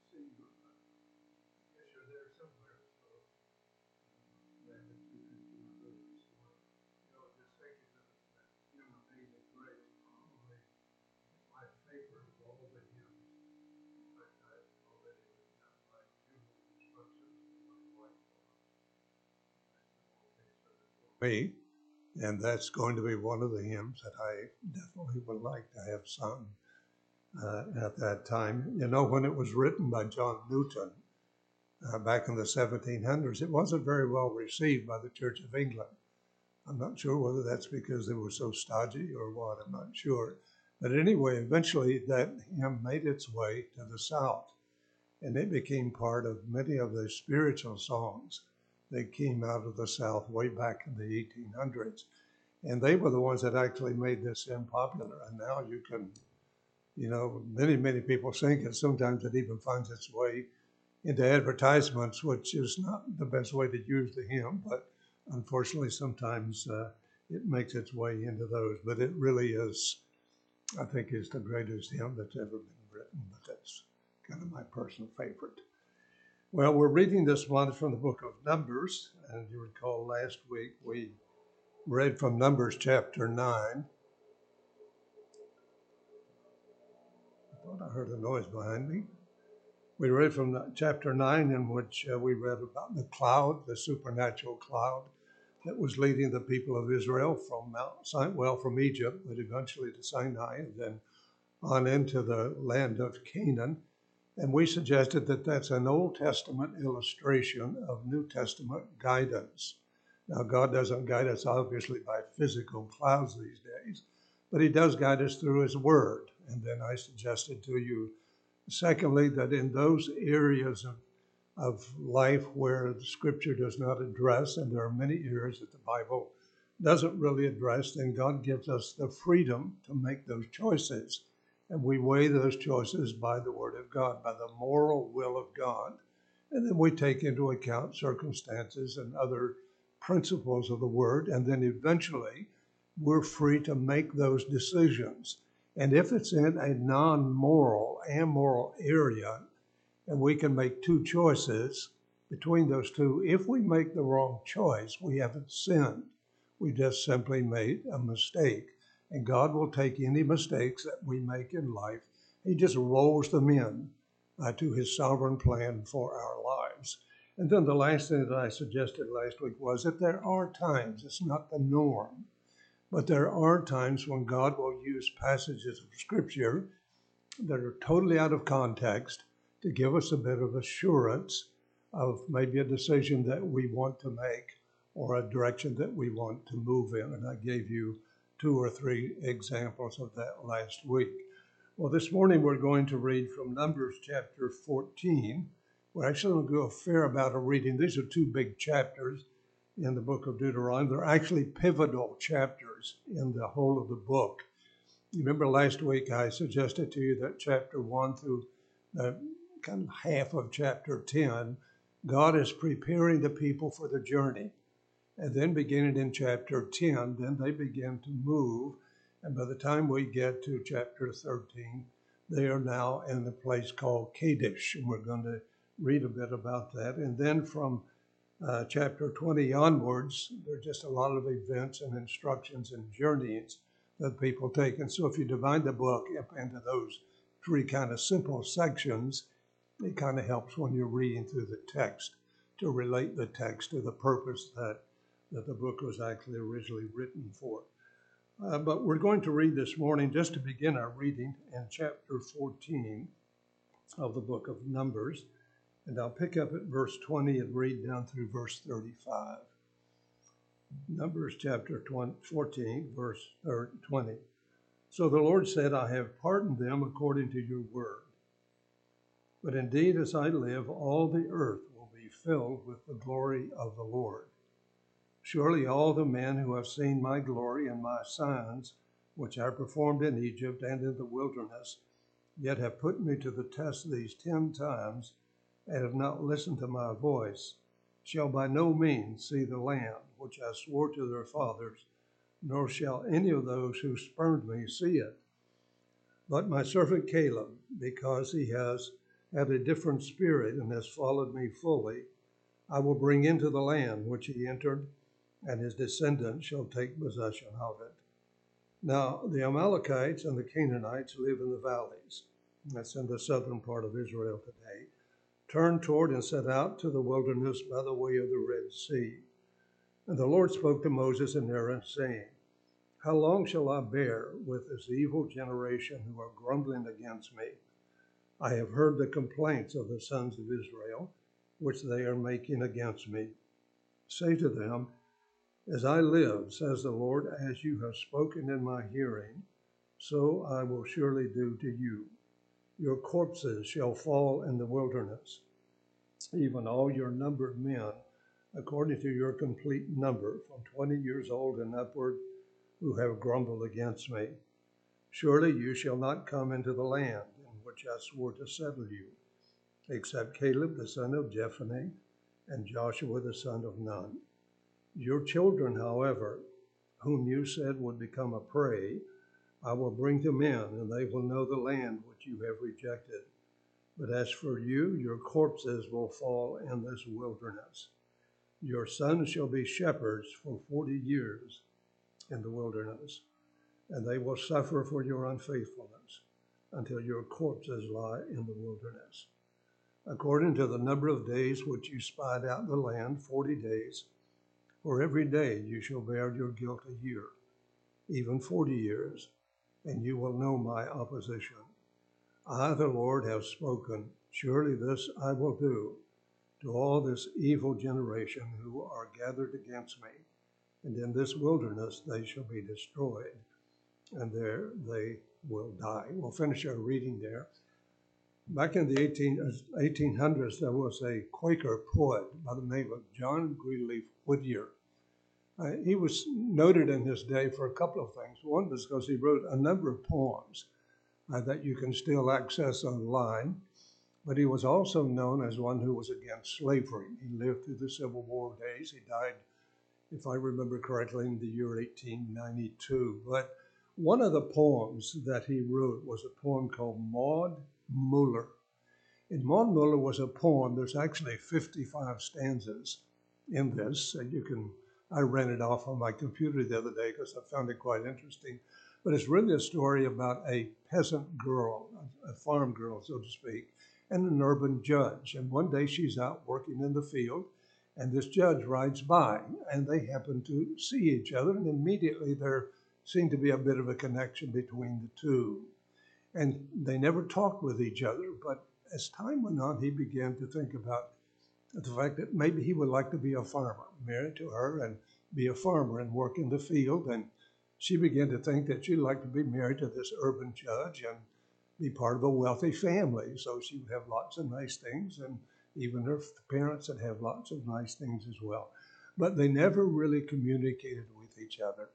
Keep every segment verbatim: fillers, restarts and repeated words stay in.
Me, and that's going to be one of the hymns that I definitely would like to have sung uh, at that time. You know, when it was written by John Newton uh, back in the seventeen hundreds, it wasn't very well received by the Church of England. I'm not sure whether that's because they were so stodgy or what, I'm not sure. But anyway, eventually that hymn made its way to the South, and it became part of many of the spiritual songs that came out of the South way back in the eighteen hundreds. And they were the ones that actually made this hymn popular. And now you can, you know, many, many people sing it. Sometimes it even finds its way into advertisements, which is not the best way to use the hymn, but unfortunately sometimes uh, it makes its way into those. But it really is, I think, is the greatest hymn that's ever been written. But that's kind of my personal favorite. Well, we're reading this one from the book of Numbers, and you recall last week we read from Numbers chapter nine. I thought I heard a noise behind me. We read from chapter nine, in which uh, we read about the cloud, the supernatural cloud that was leading the people of Israel from Mount Sinai, well, from Egypt, but eventually to Sinai, and then on into the land of Canaan. And we suggested that that's an Old Testament illustration of New Testament guidance. Now, God doesn't guide us, obviously, by physical clouds these days, but he does guide us through his word. And then I suggested to you, secondly, that in those areas of, of life where the scripture does not address, and there are many areas that the Bible doesn't really address, then God gives us the freedom to make those choices. And we weigh those choices by the word of God, by the moral will of God. And then we take into account circumstances and other principles of the word. And then eventually we're free to make those decisions. And if it's in a non-moral, amoral area, and we can make two choices between those two, if we make the wrong choice, we haven't sinned. We just simply made a mistake. And God will take any mistakes that we make in life. He just rolls them in uh, to his sovereign plan for our lives. And then the last thing that I suggested last week was that there are times, it's not the norm, but there are times when God will use passages of scripture that are totally out of context to give us a bit of assurance of maybe a decision that we want to make or a direction that we want to move in. And I gave you two or three examples of that last week. Well, this morning we're going to read from Numbers chapter fourteen. We're actually going to do a fair amount of reading. These are two big chapters in the book of Deuteronomy. They're actually pivotal chapters in the whole of the book. You remember last week I suggested to you that chapter one through the kind of half of chapter ten, God is preparing the people for the journey. And then beginning in chapter ten, then they begin to move. And by the time we get to chapter thirteen, they are now in the place called Kadesh. And we're going to read a bit about that. And then from uh, chapter twenty onwards, there are just a lot of events and instructions and journeys that people take. And so if you divide the book up into those three kind of simple sections, it kind of helps when you're reading through the text to relate the text to the purpose that that the book was actually originally written for. Uh, but we're going to read this morning, just to begin our reading, in chapter fourteen of the book of Numbers. And I'll pick up at verse twenty and read down through verse thirty-five. Numbers chapter fourteen, verse twenty. So the Lord said, I have pardoned them according to your word. But indeed, as I live, all the earth will be filled with the glory of the Lord. Surely all the men who have seen my glory and my signs, which I performed in Egypt and in the wilderness, yet have put me to the test these ten times, and have not listened to my voice, shall by no means see the land which I swore to their fathers, nor shall any of those who spurned me see it. But my servant Caleb, because he has had a different spirit and has followed me fully, I will bring into the land which he entered, and his descendants shall take possession of it. Now, the Amalekites and the Canaanites live in the valleys. That's in the southern part of Israel today. Turned toward and set out to the wilderness by the way of the Red Sea. And the Lord spoke to Moses and Aaron, saying, How long shall I bear with this evil generation who are grumbling against me? I have heard the complaints of the sons of Israel, which they are making against me. Say to them, As I live, says the Lord, as you have spoken in my hearing, so I will surely do to you. Your corpses shall fall in the wilderness, even all your numbered men, according to your complete number, from twenty years old and upward, who have grumbled against me. Surely you shall not come into the land in which I swore to settle you, except Caleb the son of Jephunneh and Joshua the son of Nun. Your children, however, whom you said would become a prey, I will bring them in, and they will know the land which you have rejected. But as for you, your corpses will fall in this wilderness. Your sons shall be shepherds for forty years in the wilderness, and they will suffer for your unfaithfulness until your corpses lie in the wilderness. According to the number of days which you spied out the land, forty days, for every day you shall bear your guilt a year, even forty years, and you will know my opposition. I, the Lord, have spoken. Surely this I will do to all this evil generation who are gathered against me, and in this wilderness they shall be destroyed, and there they will die. We'll finish our reading there. Back in the eighteen hundreds, there was a Quaker poet by the name of John Greenleaf Whittier. Uh, he was noted in his day for a couple of things. One was because he wrote a number of poems uh, that you can still access online, but he was also known as one who was against slavery. He lived through the Civil War days. He died, if I remember correctly, in the year eighteen ninety-two. But one of the poems that he wrote was a poem called Maud Muller. And Maud Muller was a poem. There's actually fifty-five stanzas in this. And you can, I ran it off on my computer the other day because I found it quite interesting. But it's really a story about a peasant girl, a farm girl, so to speak, and an urban judge. And one day she's out working in the field, and this judge rides by, and they happen to see each other, and immediately there seemed to be a bit of a connection between the two. And they never talked with each other, but as time went on, he began to think about the fact that maybe he would like to be a farmer, married to her and be a farmer and work in the field. And she began to think that she'd like to be married to this urban judge and be part of a wealthy family. So she would have lots of nice things, and even her parents would have lots of nice things as well. But they never really communicated with each other.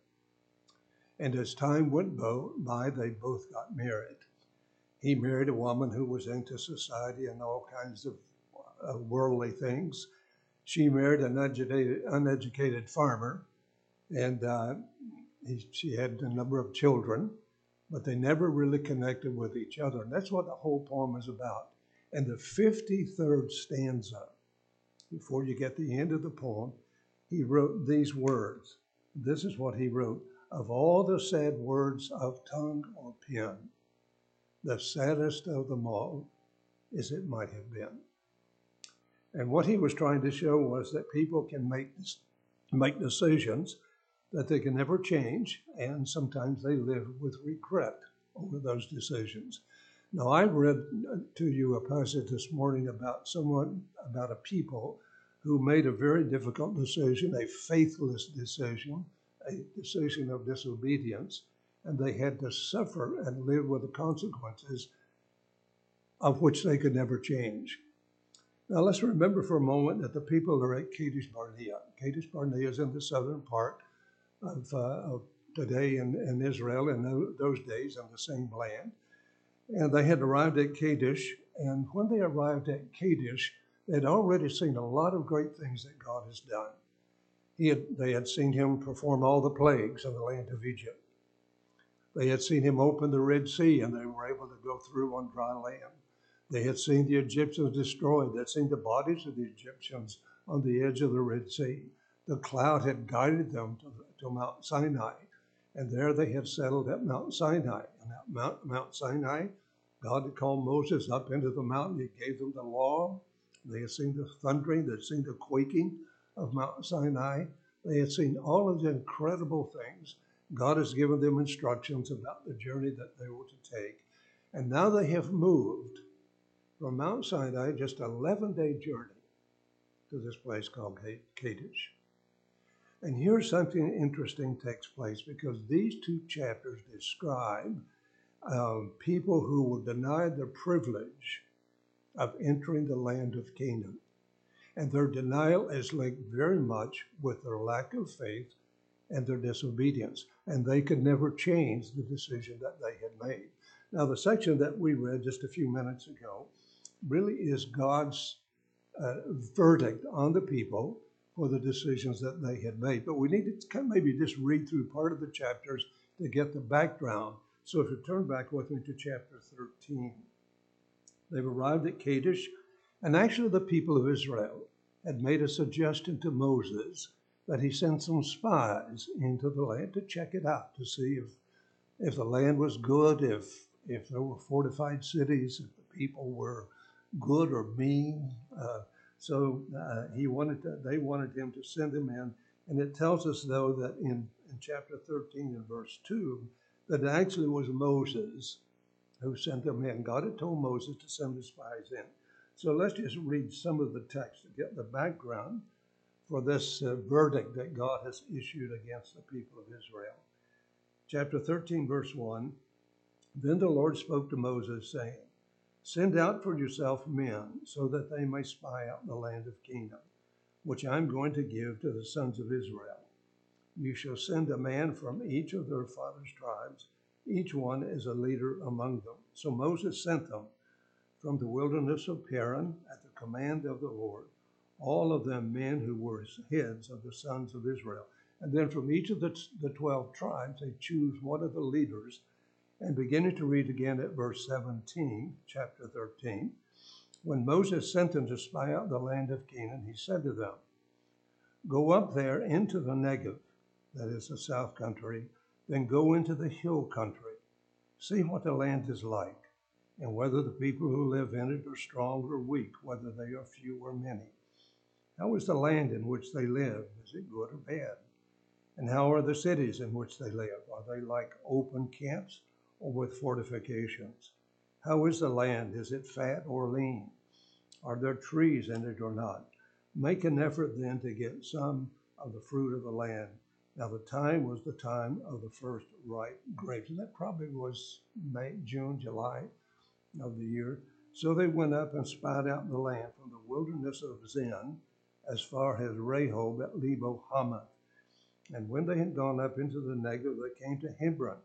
And as time went by, they both got married. He married a woman who was into society and all kinds of uh, worldly things. She married an uneducated, uneducated farmer, and uh, he, she had a number of children, but they never really connected with each other. And that's what the whole poem is about. And the fifty-third stanza, before you get to the end of the poem, he wrote these words. This is what he wrote. Of all the sad words of tongue or pen, the saddest of them all is it might have been. And what he was trying to show was that people can make, make decisions that they can never change, and sometimes they live with regret over those decisions. Now, I read to you a passage this morning about someone, about a people who made a very difficult decision, a faithless decision, a decision of disobedience, and they had to suffer and live with the consequences of which they could never change. Now let's remember for a moment that the people are at Kadesh Barnea. Kadesh Barnea is in the southern part of, uh, of today in, in Israel, in those days on the same land. And they had arrived at Kadesh, and when they arrived at Kadesh, they'd already seen a lot of great things that God has done. He had, they had seen him perform all the plagues in the land of Egypt. They had seen him open the Red Sea, and they were able to go through on dry land. They had seen the Egyptians destroyed. They had seen the bodies of the Egyptians on the edge of the Red Sea. The cloud had guided them to, to Mount Sinai, and there they had settled at Mount Sinai. And at Mount, Mount Sinai, God had called Moses up into the mountain. He gave them the law. They had seen the thundering. They had seen the quaking of Mount Sinai. They had seen all of the incredible things. God has given them instructions about the journey that they were to take. And now they have moved from Mount Sinai, just an eleven-day journey, to this place called Kadesh. And here something interesting takes place, because these two chapters describe um, people who were denied the privilege of entering the land of Canaan. And their denial is linked very much with their lack of faith and their disobedience. And they could never change the decision that they had made. Now, the section that we read just a few minutes ago really is God's uh, verdict on the people for the decisions that they had made. But we need to kind of maybe just read through part of the chapters to get the background. So if you turn back with me to chapter thirteen, they've arrived at Kadesh, and actually the people of Israel had made a suggestion to Moses that he send some spies into the land to check it out, to see if if the land was good, if if there were fortified cities, if the people were good or mean. Uh, so uh, he wanted to, they wanted him to send him in. And it tells us, though, that in, in chapter thirteen and verse two, that it actually was Moses who sent them in. God had told Moses to send the spies in. So let's just read some of the text to get the background for this uh, verdict that God has issued against the people of Israel. Chapter thirteen, verse one, then the Lord spoke to Moses, saying, send out for yourself men, so that they may spy out the land of Canaan, which I'm going to give to the sons of Israel. You shall send a man from each of their fathers' tribes, each one is a leader among them. So Moses sent them from the wilderness of Paran at the command of the Lord, all of them men who were heads of the sons of Israel. And then from each of the, the twelve tribes, they choose one of the leaders. And beginning to read again at verse seventeen, chapter thirteen, when Moses sent them to spy out the land of Canaan, he said to them, go up there into the Negev, that is the south country, then go into the hill country. See what the land is like, and whether the people who live in it are strong or weak, whether they are few or many. How is the land in which they live? Is it good or bad? And how are the cities in which they live? Are they like open camps or with fortifications? How is the land? Is it fat or lean? Are there trees in it or not? Make an effort then to get some of the fruit of the land. Now the time was the time of the first ripe grapes, and that probably was May, June, July of the year. So they went up and spied out the land from the wilderness of Zin as far as Rehob at Lebo Hamath. And when they had gone up into the Negev, they came to Hebron.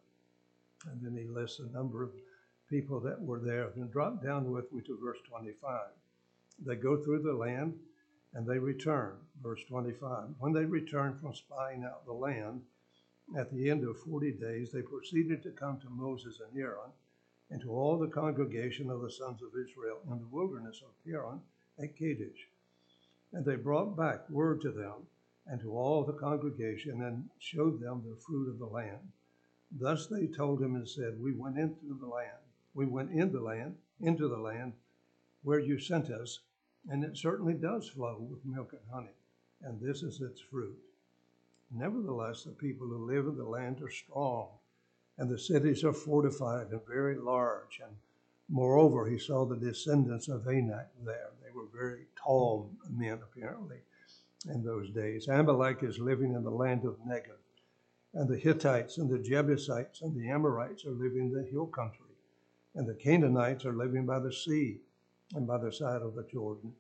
And then he lists a number of people that were there. Then drop down with me to verse twenty-five. They go through the land and they return. Verse twenty-five. When they returned from spying out the land, at the end of forty days, they proceeded to come to Moses and Aaron and to all the congregation of the sons of Israel in the wilderness of Paran at Kadesh. And they brought back word to them and to all the congregation and showed them the fruit of the land. Thus they told him and said, we went into the land. We went in the land, into the land where you sent us, and it certainly does flow with milk and honey, and this is its fruit. Nevertheless, the people who live in the land are strong, and the cities are fortified and very large. And moreover, he saw the descendants of Anak there. They were very tall men, apparently, in those days. Amalek is living in the land of Negev, and the Hittites and the Jebusites and the Amorites are living in the hill country, and the Canaanites are living by the sea and by the side of the Jordan.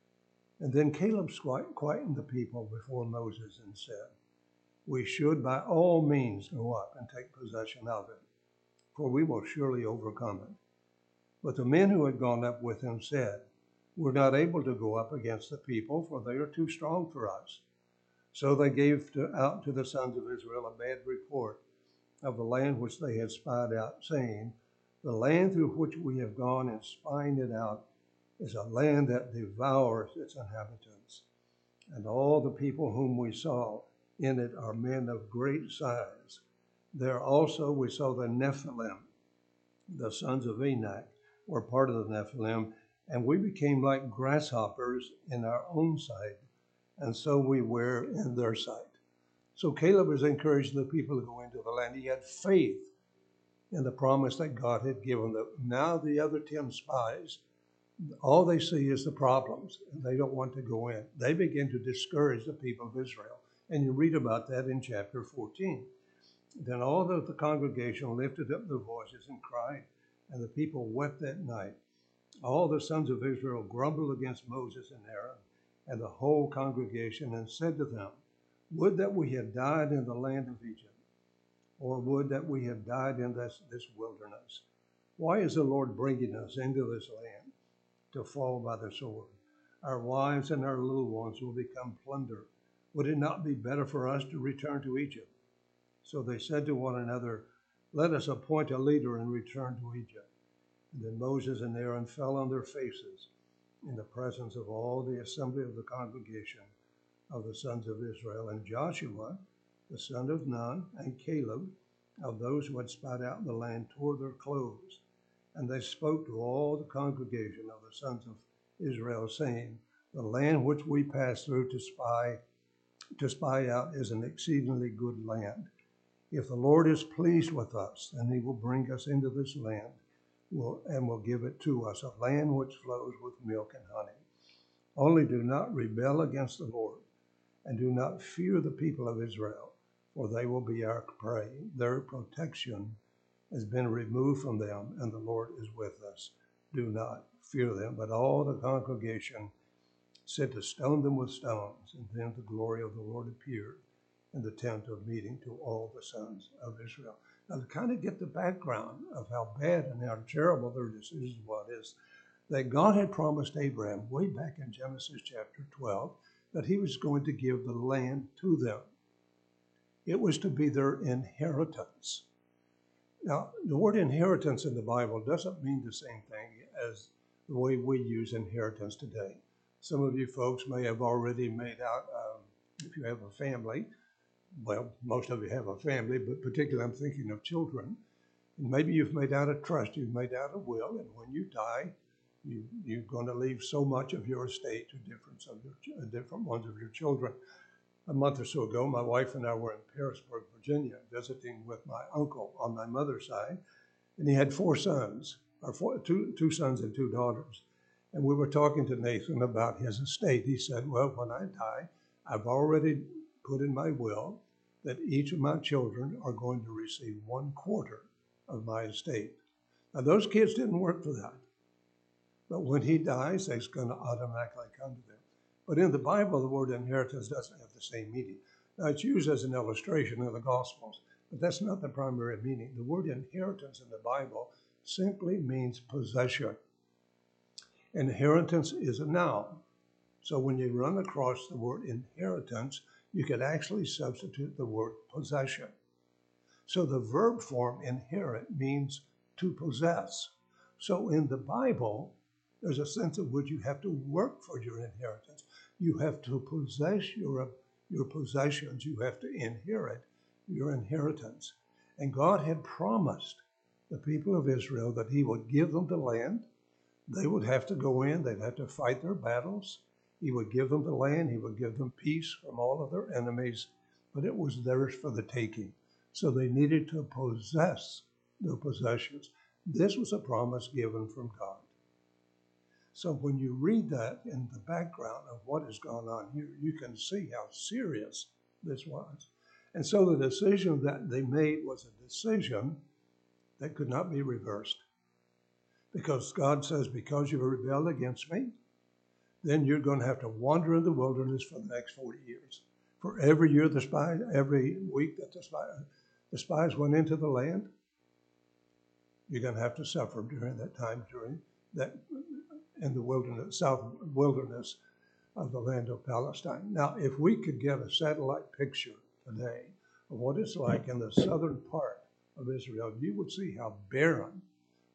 And then Caleb quietened the people before Moses and said, we should by all means go up and take possession of it, for we will surely overcome it. But the men who had gone up with him said, we're not able to go up against the people, for they are too strong for us. So they gave to, out to the sons of Israel a bad report of the land which they had spied out, saying, The land through which we have gone and spying it out is a land that devours its inhabitants. And all the people whom we saw in it are men of great size. There also we saw the Nephilim, the sons of Anak, were part of the Nephilim, and we became like grasshoppers in our own sight, and so we were in their sight. So Caleb was encouraging the people to go into the land. He had faith in the promise that God had given them. Now the other ten spies, all they see is the problems, and they don't want to go in. They begin to discourage the people of Israel, and you read about that in chapter fourteen. Then all of the congregation lifted up their voices and cried, and the people wept that night. All the sons of Israel grumbled against Moses and Aaron and the whole congregation, and said to them, would that we had died in the land of Egypt, or would that we had died in this, this wilderness. Why is the Lord bringing us into this land to fall by the sword? Our wives and our little ones will become plunder. Would it not be better for us to return to Egypt? So they said to one another, let us appoint a leader and return to Egypt. And then Moses and Aaron fell on their faces in the presence of all the assembly of the congregation of the sons of Israel. And Joshua, the son of Nun, and Caleb, of those who had spied out the land, tore their clothes. And they spoke to all the congregation of the sons of Israel, saying, the land which we passed through to spy, to spy out is an exceedingly good land. If the Lord is pleased with us, then he will bring us into this land will, and will give it to us, a land which flows with milk and honey. Only do not rebel against the Lord, and do not fear the people of Israel, for they will be our prey. Their protection has been removed from them, and the Lord is with us. Do not fear them. But all the congregation said to stone them with stones, and then the glory of the Lord appeared in the tent of meeting to all the sons of Israel. Now, to kind of get the background of how bad and how terrible their decision was, is that God had promised Abraham way back in Genesis chapter twelve that he was going to give the land to them. It was to be their inheritance. Now, the word inheritance in the Bible doesn't mean the same thing as the way we use inheritance today. Some of you folks may have already made out, um, if you have a family, well, most of you have a family, but particularly I'm thinking of children. And maybe you've made out a trust, you've made out a will, and when you die, you, you're going to leave so much of your estate to different, of your, different ones of your children. A month or so ago, my wife and I were in Pearisburg, Virginia, visiting with my uncle on my mother's side, and he had four sons, or four, two, two sons and two daughters. And we were talking to Nathan about his estate. He said, well, when I die, I've already put in my will that each of my children are going to receive one quarter of my estate. Now, those kids didn't work for that. But when he dies, it's going to automatically come to them. But in the Bible, the word inheritance doesn't have the same meaning. Now, it's used as an illustration in the Gospels, but that's not the primary meaning. The word inheritance in the Bible simply means possession. Inheritance is a noun. So when you run across the word inheritance, you could actually substitute the word possession. So the verb form inherit means to possess. So in the Bible, there's a sense in which you have to work for your inheritance. You have to possess your, your possessions. You have to inherit your inheritance. And God had promised the people of Israel that he would give them the land. They would have to go in. They'd have to fight their battles. He would give them the land. He would give them peace from all of their enemies. But it was theirs for the taking. So they needed to possess their possessions. This was a promise given from God. So when you read that in the background of what has gone on here, you can see how serious this was. And so the decision that they made was a decision that could not be reversed. Because God says, because you rebelled against me, then you're going to have to wander in the wilderness for the next forty years. For every year, the spies, every week that the spies, the spies went into the land, you're going to have to suffer during that time, during that in the wilderness, south wilderness of the land of Palestine. Now, if we could get a satellite picture today of what it's like in the southern part of Israel, you would see how barren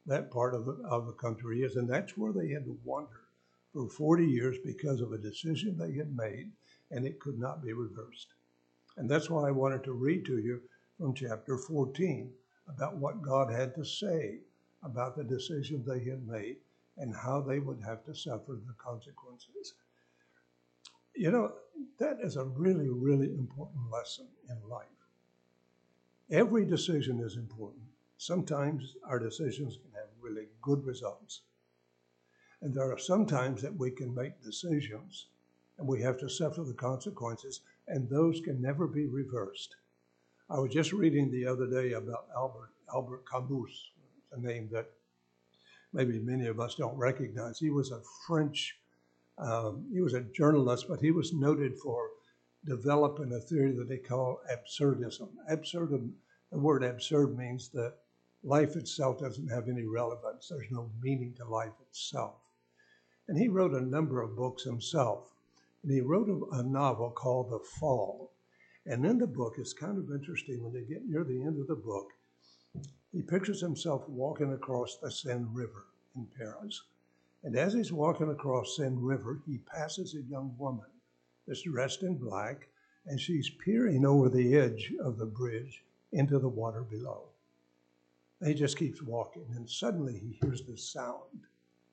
that part of the, of the country is, and that's where they had to wander for forty years because of a decision they had made, and it could not be reversed. And that's why I wanted to read to you from chapter fourteen about what God had to say about the decision they had made and how they would have to suffer the consequences. You know, that is a really, really important lesson in life. Every decision is important. Sometimes our decisions can have really good results. And there are some times that we can make decisions and we have to suffer the consequences, and those can never be reversed. I was just reading the other day about Albert, Albert Camus, a name that maybe many of us don't recognize. He was a French, um, he was a journalist, but he was noted for developing a theory that they call absurdism. Absurdum, the word absurd means that life itself doesn't have any relevance. There's no meaning to life itself. And he wrote a number of books himself. And he wrote a, a novel called The Fall. And in the book, it's kind of interesting when they get near the end of the book, he pictures himself walking across the Seine River in Paris. And as he's walking across Seine River, he passes a young woman that's dressed in black, and she's peering over the edge of the bridge into the water below. And he just keeps walking, and suddenly he hears this sound.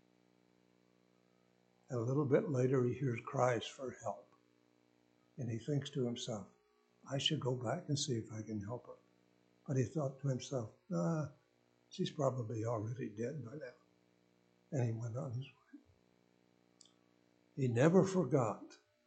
And a little bit later, he hears cries for help. And he thinks to himself, I should go back and see if I can help her. But he thought to himself, nah, she's probably already dead by now. And he went on his way. He never forgot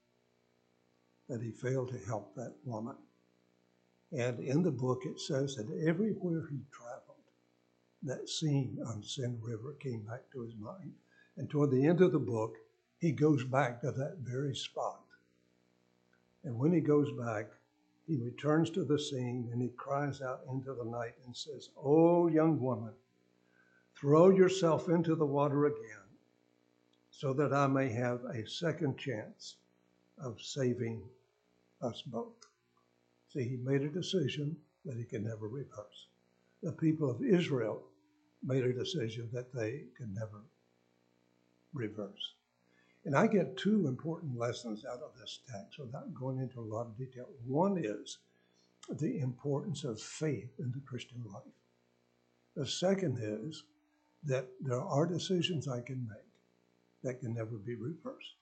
that he failed to help that woman. And in the book, it says that everywhere he traveled, that scene on Seine River came back to his mind. And toward the end of the book, he goes back to that very spot. And when he goes back, he returns to the scene and he cries out into the night and says, "Oh, young woman, throw yourself into the water again so that I may have a second chance of saving us both." See, he made a decision that he could never reverse. The people of Israel made a decision that they could never reverse. And I get two important lessons out of this text without going into a lot of detail. One is the importance of faith in the Christian life. The second is that there are decisions I can make that can never be reversed.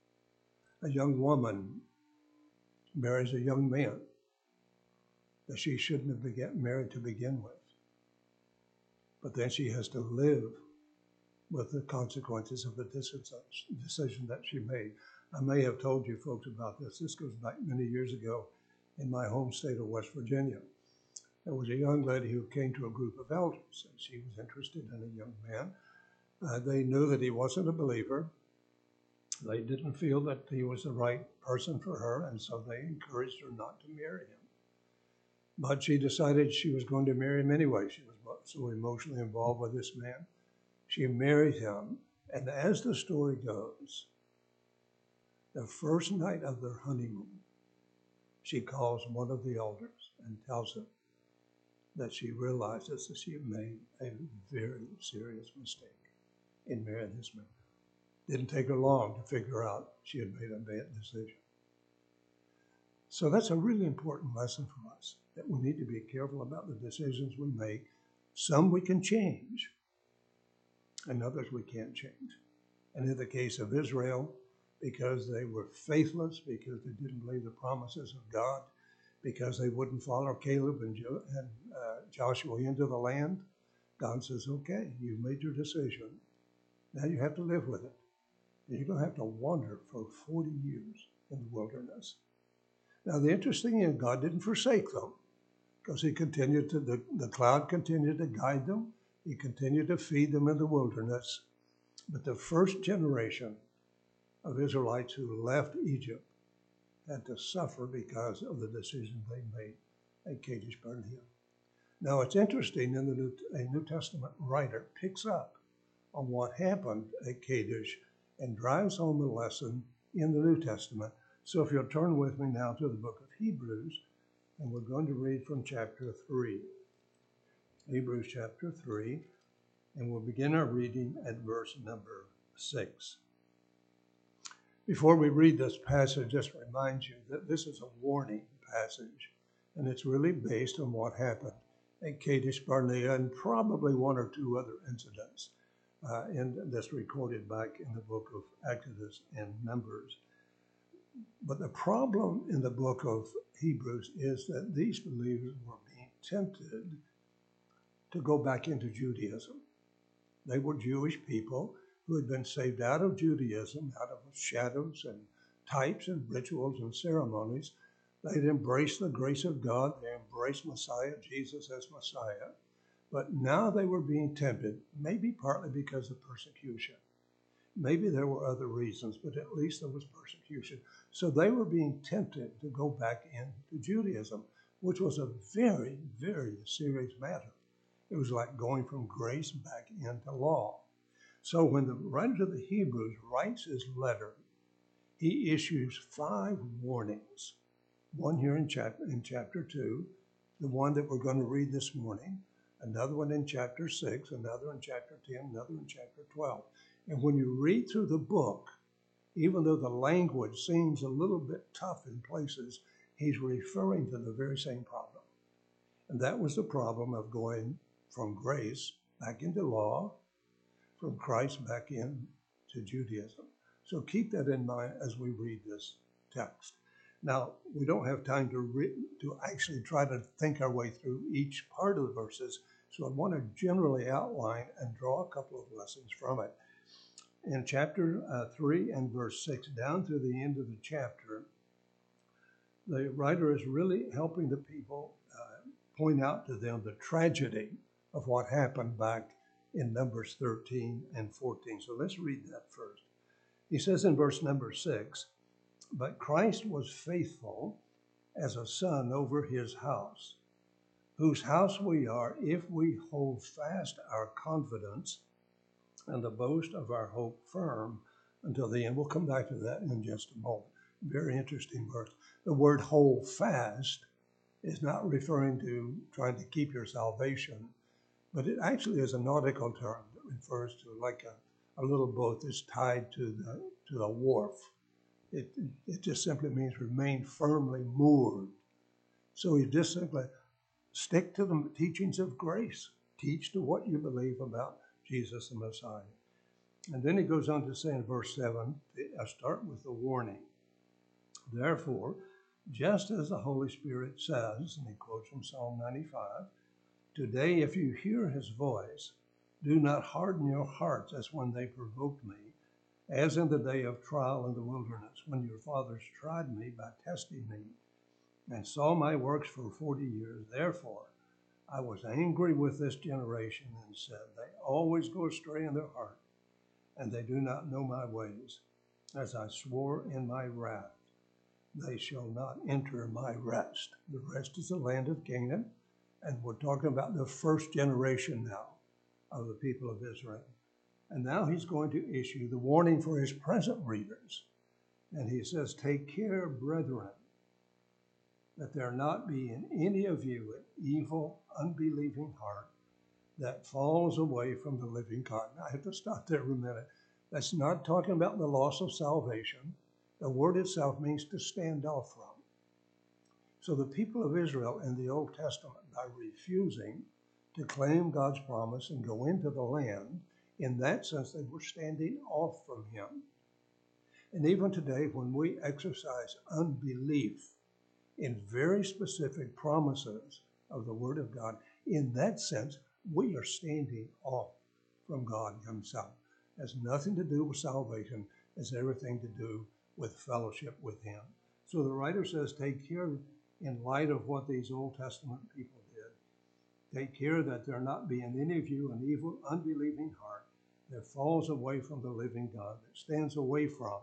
A young woman marries a young man that she shouldn't have been married to begin with. But then she has to live with the consequences of the decision that she made. I may have told you folks about this. This goes back many years ago in my home state of West Virginia. There was a young lady who came to a group of elders, and she was interested in a young man. Uh, they knew that he wasn't a believer. They didn't feel that he was the right person for her, and so they encouraged her not to marry him. But she decided she was going to marry him anyway. She was so emotionally involved with this man. She married him, and as the story goes, the first night of their honeymoon, she calls one of the elders and tells him that she realizes that she had made a very serious mistake in marrying this man. Didn't take her long to figure out she had made a bad decision. So that's a really important lesson for us, that we need to be careful about the decisions we make. Some we can change, and others we can't change. And in the case of Israel, because they were faithless, because they didn't believe the promises of God, because they wouldn't follow Caleb and, jo- and uh, Joshua into the land, God says, okay, you made your decision. Now you have to live with it. And you're going to have to wander for forty years in the wilderness. Now the interesting thing is God didn't forsake them, because he continued to, the, the cloud continued to guide them. He continued to feed them in the wilderness. But the first generation of Israelites who left Egypt had to suffer because of the decision they made at Kadesh Barnea. Now it's interesting, in the New, a New Testament writer picks up on what happened at Kadesh and drives home a lesson in the New Testament. So if you'll turn with me now to the book of Hebrews, and we're going to read from chapter three. Hebrews chapter three, And we'll begin our reading at verse number six. Before we read this passage, just remind you that this is a warning passage, and it's really based on what happened at Kadesh Barnea and probably one or two other incidents uh, in that's recorded back in the book of Exodus and Numbers. But the problem in the book of Hebrews is that these believers were being tempted to go back into Judaism. They were Jewish people who had been saved out of Judaism, out of shadows and types and rituals and ceremonies. They'd embraced the grace of God. They embraced Messiah, Jesus as Messiah. But now they were being tempted, maybe partly because of persecution. Maybe there were other reasons, but at least there was persecution. So they were being tempted to go back into Judaism, which was a very, very serious matter. It was like going from grace back into law. So when the writer of the Hebrews writes his letter, he issues five warnings. One here in chapter, in chapter two, the one that we're going to read this morning, another one in chapter six, another in chapter ten, another in chapter twelve. And when you read through the book, even though the language seems a little bit tough in places, he's referring to the very same problem. And that was the problem of going from grace back into law, from Christ back into Judaism. So keep that in mind as we read this text. Now, we don't have time to re- to actually try to think our way through each part of the verses, so I want to generally outline and draw a couple of lessons from it. In chapter uh, three and verse six, down to the end of the chapter, the writer is really helping the people uh, point out to them the tragedy of what happened back in Numbers thirteen and fourteen. So let's read that first. He says in verse number six, "But Christ was faithful as a son over his house, whose house we are if we hold fast our confidence and the boast of our hope firm until the end." We'll come back to that in just a moment. Very interesting verse. The word hold fast is not referring to trying to keep your salvation, but it actually is a nautical term that refers to like a, a little boat that's tied to the to a wharf. It, it just simply means remain firmly moored. So you just simply stick to the teachings of grace. Teach to what you believe about Jesus the Messiah. And then he goes on to say in verse seven, I start with the warning. "Therefore, just as the Holy Spirit says," and he quotes from Psalm ninety-five, "today if you hear his voice, do not harden your hearts as when they provoked me, as in the day of trial in the wilderness, when your fathers tried me by testing me, and saw my works for forty years. Therefore, I was angry with this generation and said, they always go astray in their heart, and they do not know my ways. As I swore in my wrath, they shall not enter my rest." The rest is the land of Canaan, and we're talking about the first generation now of the people of Israel. And now he's going to issue the warning for his present readers. And he says, "Take care, brethren, that there not be in any of you an evil, unbelieving heart that falls away from the living God." Now, I have to stop there for a minute. That's not talking about the loss of salvation. The word itself means to stand off from. So the people of Israel in the Old Testament, by refusing to claim God's promise and go into the land, in that sense, they were standing off from him. And even today, when we exercise unbelief in very specific promises of the Word of God, in that sense, we are standing off from God himself. It has nothing to do with salvation. It has everything to do with fellowship with him. So the writer says, take care in light of what these Old Testament people did. Take care that there not be in any of you an evil, unbelieving heart that falls away from the living God, that stands away from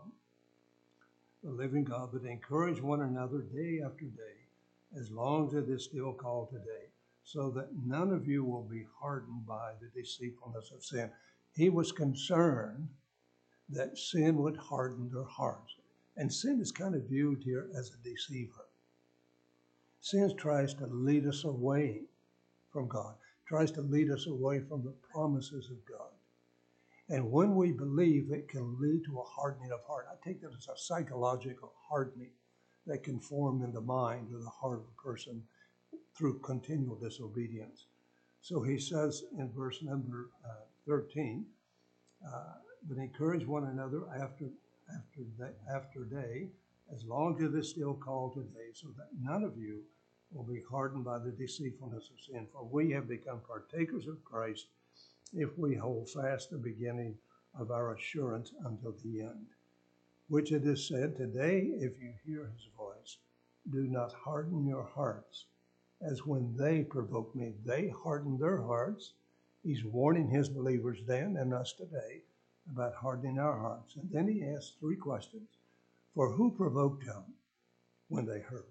the living God, but encourage one another day after day, as long as it is still called today, so that none of you will be hardened by the deceitfulness of sin. He was concerned that sin would harden their hearts. And sin is kind of viewed here as a deceiver. Sin tries to lead us away from God. tries to lead us away from the promises of God. And when we believe, it can lead to a hardening of heart. I take that as a psychological hardening that can form in the mind or the heart of a person through continual disobedience. So he says in verse number uh, thirteen, uh, but encourage one another after after day, after day, as long as it is still called today, so that none of you will be hardened by the deceitfulness of sin. For we have become partakers of Christ if we hold fast the beginning of our assurance until the end. Which it is said, today, if you hear his voice, do not harden your hearts, as when they provoked me. They hardened their hearts. He's warning his believers then and us today about hardening our hearts. And then he asks three questions. For who provoked him when they heard?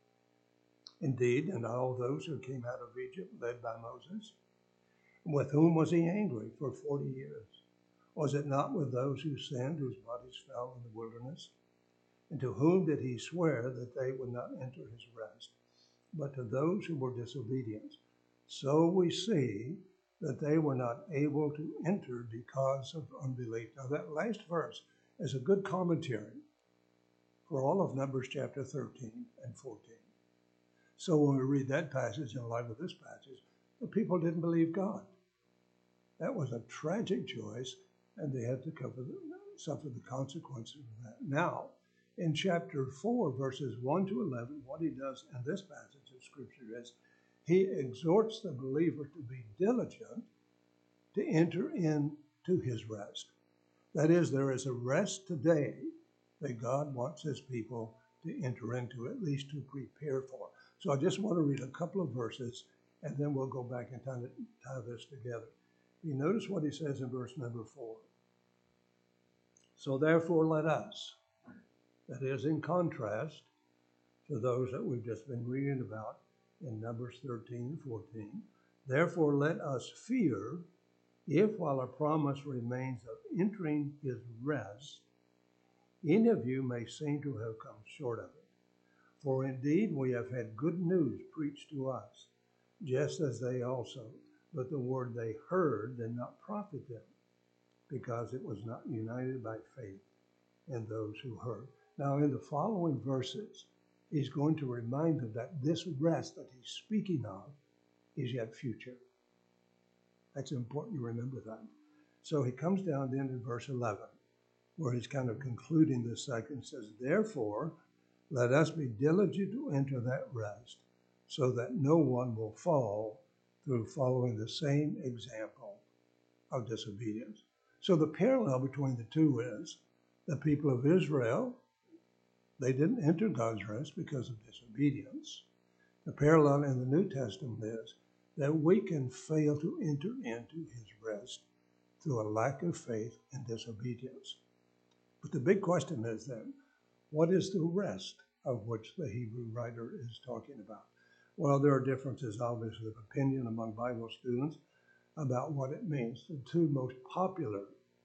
Indeed, and all those who came out of Egypt led by Moses, with whom was he angry for forty years? Was it not with those who sinned, whose bodies fell in the wilderness? And to whom did he swear that they would not enter his rest, but to those who were disobedient? So we see that they were not able to enter because of unbelief. Now that last verse is a good commentary for all of Numbers chapter thirteen and fourteen. So when we read that passage in light of this passage, the people didn't believe God. That was a tragic choice, and they had to cover the, suffer the consequences of that. Now, in chapter four, verses one to eleven, what he does in this passage of Scripture is he exhorts the believer to be diligent to enter into his rest. That is, there is a rest today that God wants his people to enter into, at least to prepare for. So I just want to read a couple of verses, and then we'll go back and tie, tie this together. You notice what he says in verse number four. So therefore let us, that is in contrast to those that we've just been reading about in Numbers thirteen and fourteen, therefore let us fear, if while a promise remains of entering his rest, any of you may seem to have come short of it. For indeed we have had good news preached to us, just as they also, but the word they heard did not profit them, because it was not united by faith in those who heard. Now in the following verses, he's going to remind them that this rest that he's speaking of is yet future. That's important to remember that. So he comes down then in verse eleven, where he's kind of concluding this section, says, therefore, let us be diligent to enter that rest, so that no one will fall through following the same example of disobedience. So the parallel between the two is the people of Israel, they didn't enter God's rest because of disobedience. The parallel in the New Testament is that we can fail to enter into his rest through a lack of faith and disobedience. But the big question is then, what is the rest of which the Hebrew writer is talking about? Well, there are differences, obviously, of opinion among Bible students about what it means. The two most popular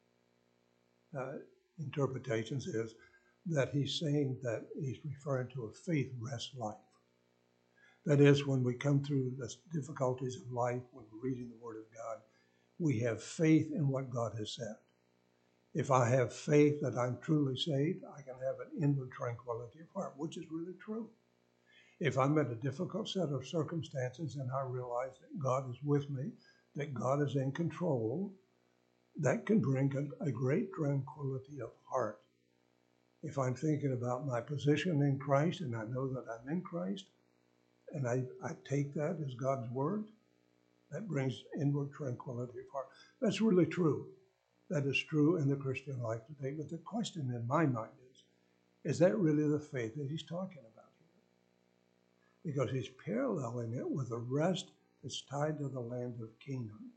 uh, interpretations is that he's saying that he's referring to a faith rest life. That is, when we come through the difficulties of life, when we're reading the Word of God, we have faith in what God has said. If I have faith that I'm truly saved, I can have an inward tranquility of heart, which is really true. If I'm in a difficult set of circumstances and I realize that God is with me, that God is in control, that can bring a, a great tranquility of heart. If I'm thinking about my position in Christ and I know that I'm in Christ, and I, I take that as God's word, that brings inward tranquility of heart. That's really true. That is true in the Christian life today. But the question in my mind is, is that really the faith that he's talking about here? Because he's paralleling it with a rest that's tied to the land of Canaan.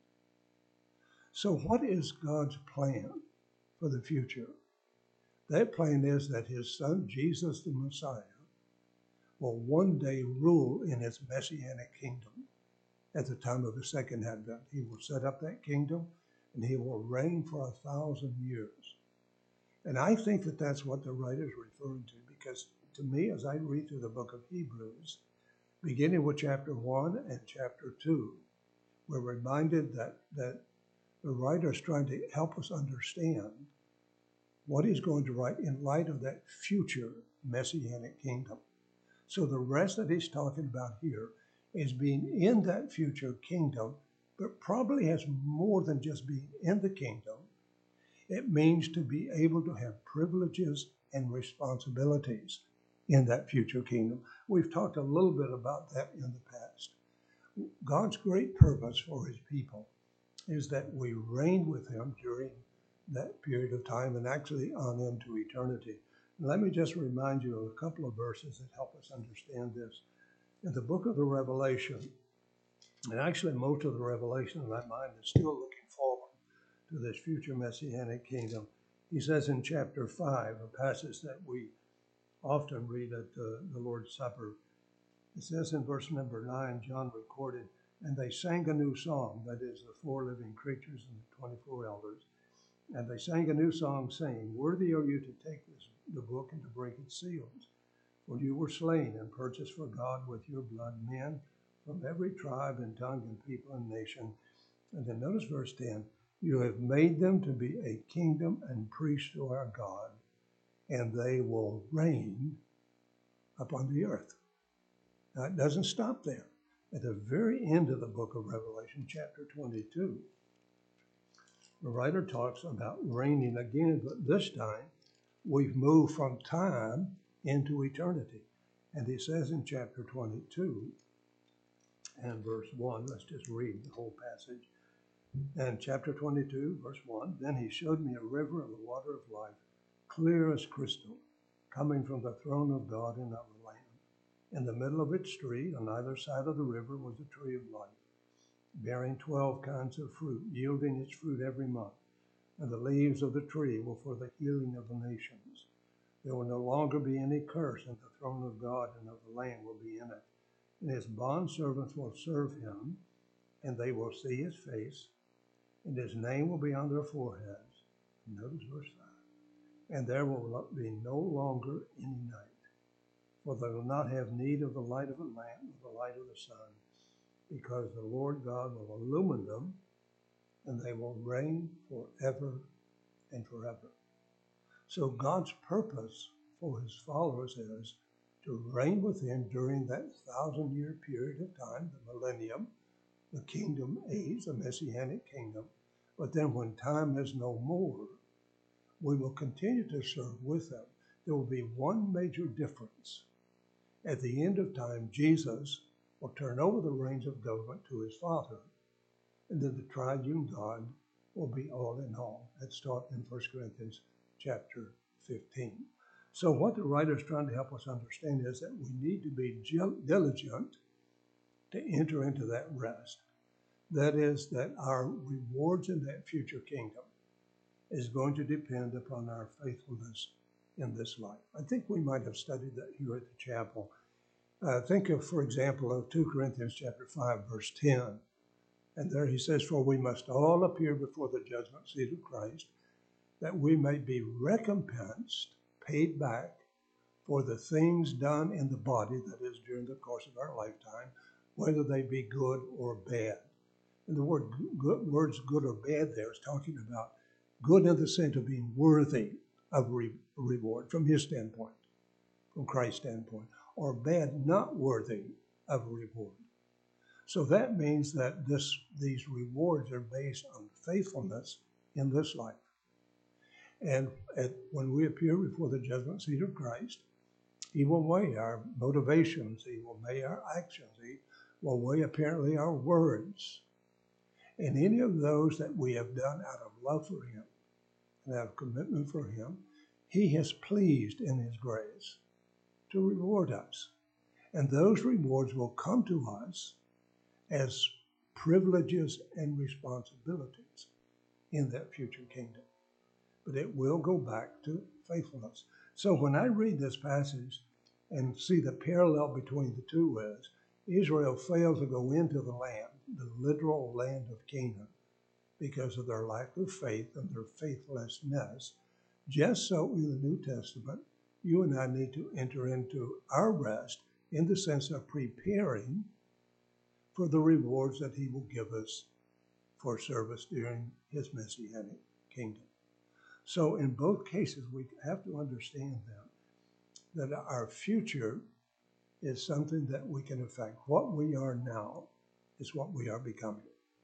So what is God's plan for the future? That plan is that his son, Jesus the Messiah, will one day rule in his messianic kingdom at the time of his second advent. He will set up that kingdom and he will reign for a thousand years. And I think that that's what the writer is referring to, because to me, as I read through the book of Hebrews, beginning with chapter one and chapter two, we're reminded that, that the writer is trying to help us understand what he's going to write in light of that future messianic kingdom. So the rest that he's talking about here is being in that future kingdom, but probably has more than just being in the kingdom. It means to be able to have privileges and responsibilities in that future kingdom. We've talked a little bit about that in the past. God's great purpose for his people is that we reign with him during that period of time and actually on into eternity. Let me just remind you of a couple of verses that help us understand this. In the book of the Revelation, and actually most of the Revelation in my mind is still looking forward to this future messianic kingdom. He says in chapter five, a passage that we often read at the, the Lord's Supper, it says in verse number nine, John recorded, and they sang a new song, that is the four living creatures and the twenty-four elders. And they sang a new song, saying, worthy are you to take this, the book and to break its seals. For you were slain and purchased for God with your blood men from every tribe and tongue and people and nation. And then notice verse ten, you have made them to be a kingdom and priests to our God, and they will reign upon the earth. Now it doesn't stop there. At the very end of the book of Revelation, chapter twenty-two, the writer talks about reigning again, but this time we've moved from time into eternity. And he says in chapter twenty-two and verse one, let's just read the whole passage. And chapter twenty-two, verse one, then he showed me a river of the water of life, clear as crystal, coming from the throne of God and of the Lamb. In the middle of its street, on either side of the river, was a tree of life, bearing twelve kinds of fruit, yielding its fruit every month. And the leaves of the tree were for the healing of the nations. There will no longer be any curse, and the throne of God and of the Lamb will be in it. And his bondservants will serve him, and they will see his face, and his name will be on their foreheads. Notice verse five. And there will be no longer any night, for they will not have need of the light of a lamp or the light of the sun, because the Lord God will illumine them, and they will reign forever and forever. So God's purpose for his followers is to reign with him during that thousand-year period of time, the millennium, the kingdom age, the messianic kingdom. But then when time is no more, we will continue to serve with them. There will be one major difference. At the end of time, Jesus will turn over the reins of government to his Father, and then the triune God will be all in all. That's taught in First Corinthians chapter fifteen. So what the writer is trying to help us understand is that we need to be diligent to enter into that rest. That is, that our rewards in that future kingdom is going to depend upon our faithfulness in this life. I think we might have studied that here at the chapel. Uh, think of, for example, of two Corinthians chapter five, verse ten. And there he says, for we must all appear before the judgment seat of Christ, that we may be recompensed, paid back for the things done in the body, that is, during the course of our lifetime, whether they be good or bad. And the word good, words good or bad there is talking about good in the sense of being worthy of re- reward from his standpoint, from Christ's standpoint, or bad, not worthy of reward. So that means that this, these rewards are based on faithfulness in this life. And at, when we appear before the judgment seat of Christ, he will weigh our motivations, he will weigh our actions, he will weigh apparently our words. And any of those that we have done out of love for him and out of commitment for him, he has pleased in his grace to reward us. And those rewards will come to us as privileges and responsibilities in that future kingdom. But it will go back to faithfulness. So when I read this passage and see the parallel between the two is, Israel failed to go into the land, the literal land of Canaan, because of their lack of faith and their faithlessness. Just so in the New Testament, you and I need to enter into our rest in the sense of preparing for the rewards that he will give us for service during his messianic kingdom. So in both cases, we have to understand that, that our future is something that we can affect. What we are now is what we are becoming.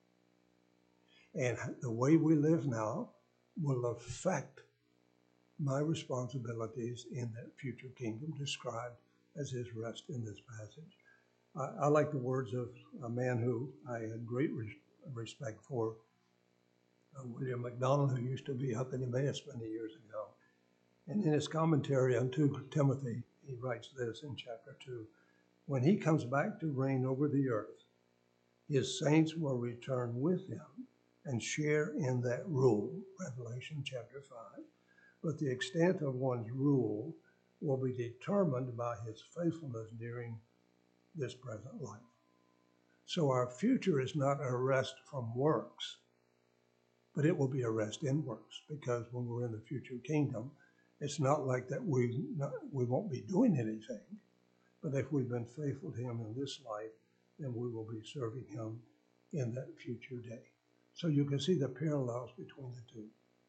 And the way we live now will affect my responsibilities in that future kingdom described as his rest in this passage. I, I like the words of a man who I had great res- respect for, uh, William MacDonald, who used to be up in Emmaus many years ago. And in his commentary on Second Timothy, he writes this in chapter two. When he comes back to reign over the earth, his saints will return with him and share in that rule, Revelation chapter five. But the extent of one's rule will be determined by his faithfulness during this present life. So our future is not a rest from works, but it will be a rest in works, because when we're in the future kingdom, it's not like that we not, we won't be doing anything, but if we've been faithful to him in this life, then we will be serving him in that future day. So you can see the parallels between the two.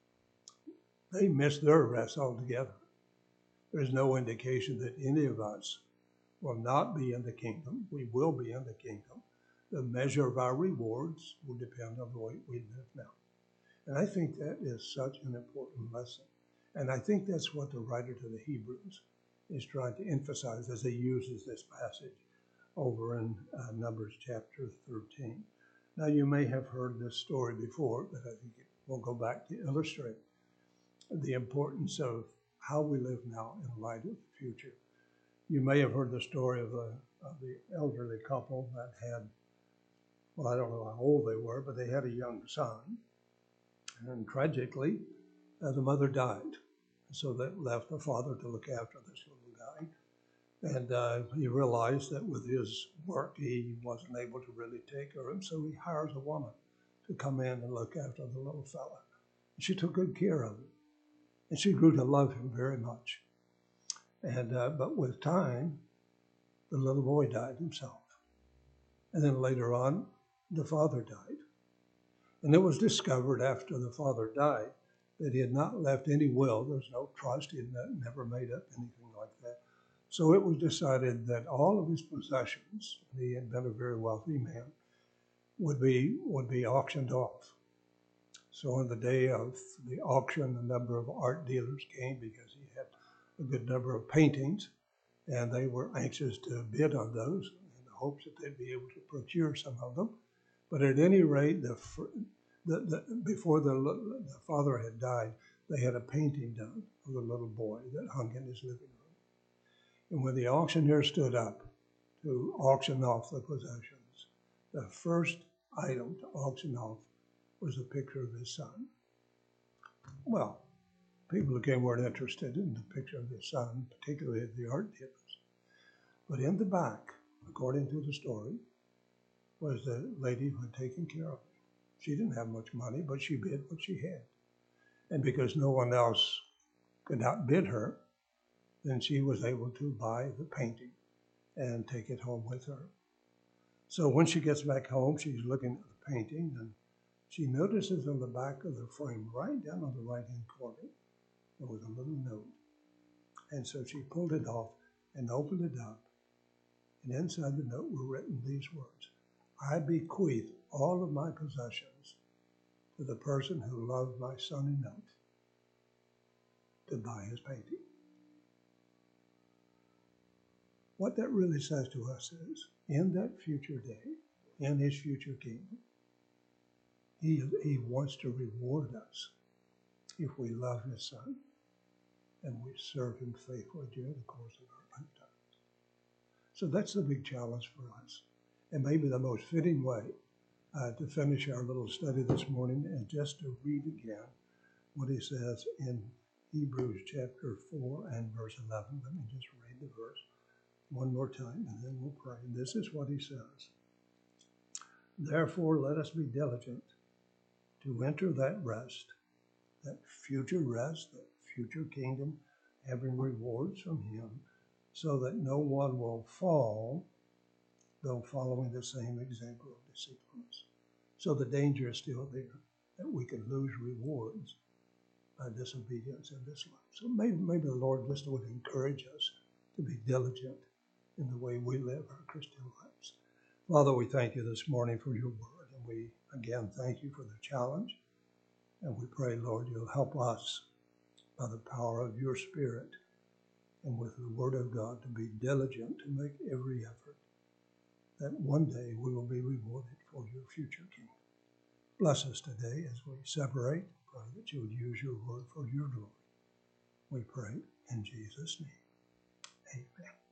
They missed their rest altogether. There's no indication that any of us will not be in the kingdom. We will be in the kingdom. The measure of our rewards will depend on the way we live now. And I think that is such an important lesson. And I think that's what the writer to the Hebrews is trying to emphasize as he uses this passage over in uh, Numbers chapter thirteen. Now, you may have heard this story before, but I think it will go back to illustrate the importance of how we live now in light of the future. You may have heard the story of the, of the elderly couple that had, well, I don't know how old they were, but they had a young son. And tragically, uh, the mother died. So that left the father to look after this little guy. And uh, he realized that with his work, he wasn't able to really take care of him. So he hires a woman to come in and look after the little fella. And she took good care of him. And she grew to love him very much. And uh, but with time, the little boy died himself. And then later on, the father died. And it was discovered after the father died that he had not left any will. There was no trust. He had never made up anything like that. So it was decided that all of his possessions, and he had been a very wealthy man, would be would be auctioned off. So on the day of the auction, a number of art dealers came because he had a good number of paintings, and they were anxious to bid on those in the hopes that they'd be able to procure some of them. But at any rate, the, the, the, before the, the father had died, they had a painting done of the little boy that hung in his living room. And when the auctioneer stood up to auction off the possessions, the first item to auction off was a picture of his son. Well, people who came weren't interested in the picture of his son, particularly the art dealers. But in the back, according to the story, was the lady who had taken care of him. She didn't have much money, but she bid what she had. And because no one else could outbid her, then she was able to buy the painting and take it home with her. So when she gets back home, she's looking at the painting, and she notices on the back of the frame, right down on the right-hand corner, there was a little note. And so she pulled it off and opened it up. And inside the note were written these words: I bequeath all of my possessions to the person who loved my son enough to buy his painting. What that really says to us is, in that future day, in his future kingdom, he, he wants to reward us if we love his son and we serve him faithfully during the course of our lifetime. So that's the big challenge for us. And maybe the most fitting way uh, to finish our little study this morning is just to read again what he says in Hebrews chapter four and verse eleven. Let me just read the verse one more time, and then we'll pray. And this is what he says: Therefore, let us be diligent to enter that rest, that future rest, that future kingdom, having rewards from him, so that no one will fall though following the same example of deceitfulness. So the danger is still there, that we can lose rewards by disobedience in this life. So maybe, maybe the Lord just would encourage us to be diligent in the way we live our Christian lives. Father, we thank you this morning for your word, and we again thank you for the challenge. And we pray, Lord, you'll help us by the power of your Spirit and with the word of God to be diligent to make every effort that one day we will be rewarded for your future kingdom. Bless us today as we separate. Pray that you would use your word for your glory. We pray in Jesus' name. Amen.